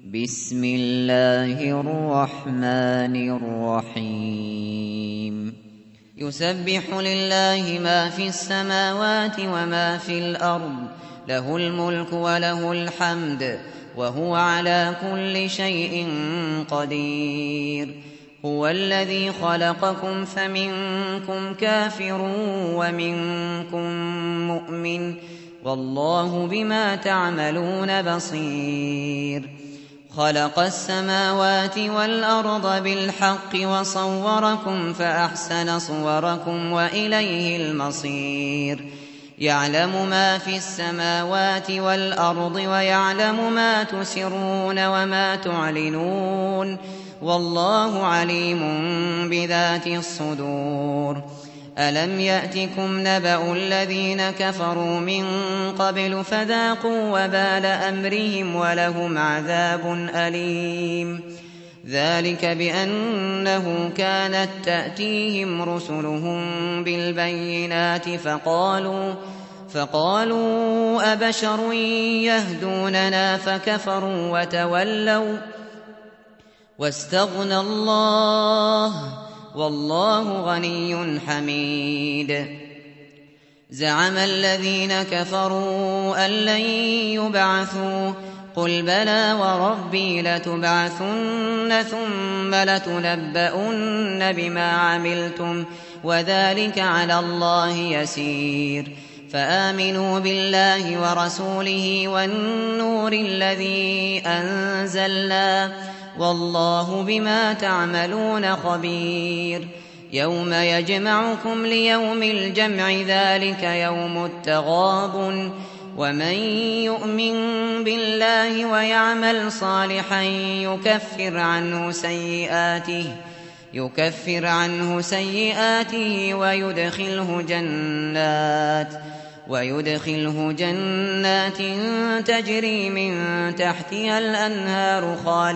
بسم الله الرحمن الرحيم يسبح لله ما في السماوات وما في الأرض له الملك وله الحمد وهو على كل شيء قدير هو الذي خلقكم فمنكم كافر ومنكم مؤمن والله بما تعملون بصير خلق السماوات والأرض بالحق وصوركم فأحسن صوركم وإليه المصير يعلم ما في السماوات والأرض ويعلم ما تسرون وما تعلنون والله عليم بذات الصدور ألم يأتكم نبأ الذين كفروا من قبل فذاقوا وبال أمرهم ولهم عذاب أليم ذلك بأنه كانت تأتيهم رسلهم بالبينات فقالوا أبشر يهدوننا فكفروا وتولوا واستغنى الله والله غني حميد زعم الذين كفروا أن لن يبعثوا قل بلى وربي لتبعثن ثم لتنبؤن بما عملتم وذلك على الله يسير فآمنوا بالله ورسوله والنور الذي أنزلنا والله بما تعملون خبير يوم يجمعكم ليوم الجمع ذلك يوم التغابن ومن يؤمن بالله ويعمل صالحا يكفر عنه سيئاته ويدخله جنات تجري من تحتها الأنهار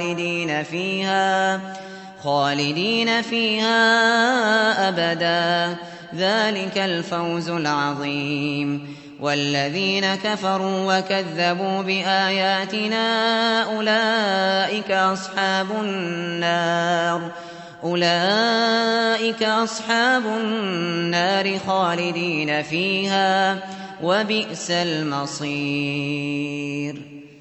خالدين فيها أبدا ذلك الفوز العظيم والذين كفروا وكذبوا بآياتنا أولئك أصحاب النار خالدين فيها وبئس المصير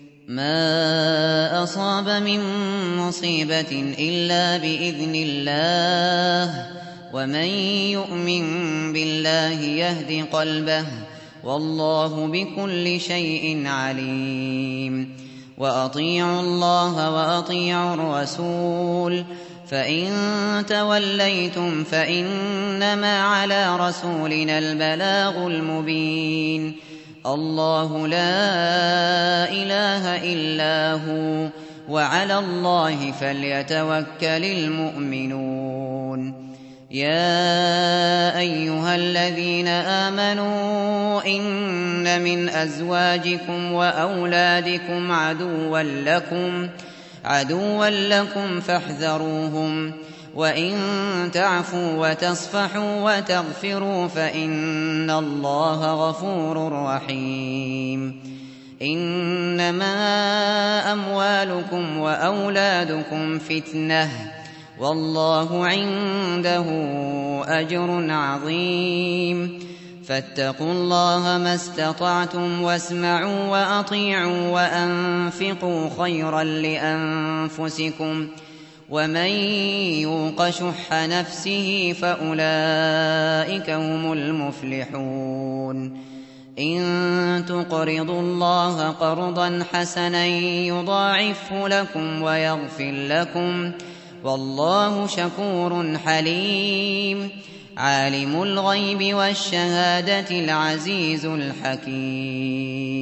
ما أصاب من مصيبة إلا بإذن الله ومن يؤمن بالله يهد قلبه والله بكل شيء عليم وأطيعوا الله وأطيعوا الرسول فإن توليتم فإنما على رسولنا البلاغ المبين الله لا إله إلا هو وعلى الله فليتوكل المؤمنون يا أيها الذين آمنوا إن من أزواجكم وأولادكم عدوا لكم فاحذروهم وإن تعفوا وتصفحوا وتغفروا فإن الله غفور رحيم إنما أموالكم وأولادكم فتنة والله عنده أجر عظيم فاتقوا الله ما استطعتم واسمعوا وأطيعوا وأنفقوا خيرا لأنفسكم ومن يوق شح نفسه فأولئك هم المفلحون إن تقرضوا الله قرضا حسنا يضاعفه لكم ويغفر لكم والله شكور حليم عالم الغيب والشهادة العزيز الحكيم